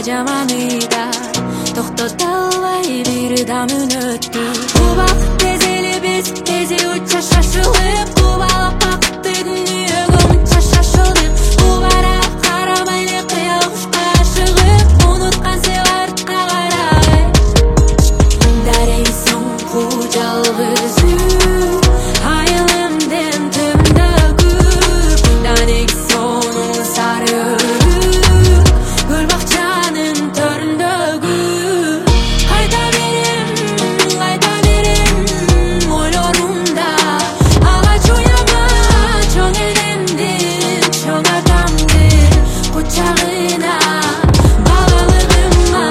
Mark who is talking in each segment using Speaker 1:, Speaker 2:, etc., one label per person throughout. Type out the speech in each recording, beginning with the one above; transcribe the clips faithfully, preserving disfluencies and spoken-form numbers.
Speaker 1: жаманы да токтото албай бир дам өнөттү. Убакыт тез эле биз тези уча шашылып кубалап бакытты дүнүйөгө мынча шашылдык. Убара карабай эле кыял кушка ашыгып унуткан сен артка карай. Дарей соңку жалгыз айылымдын түбүндөгү данек сонун сары гүл бакчанын төрүндөгү. Кайта берем, кайта берем ойлорумда агач уяма чоң элемдин чоң атамдын кучагына балалыгыма.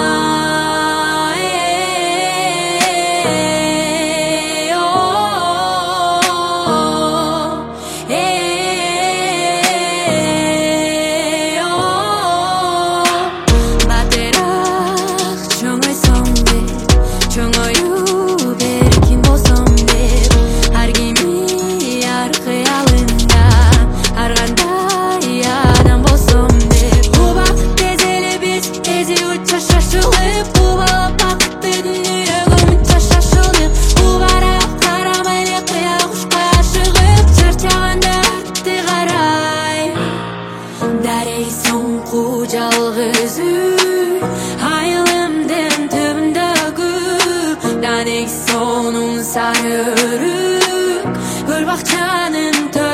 Speaker 1: Батыраак чоң ойсоң деп чоң ою беркин болсом деп ар кими ар кыялында ар кандай адам болсом деп. Убакыт тез эле биз тези уча шашылып кубалап бакытты дүнүйөгө мынча шашылдык. Убара карабай эле кыял кушка ашыгып чарчаганда артты карай. Дарей соңку жалгыз үй айылымдын түбүндөгү данек сонун сары өрүк гүл бакчанын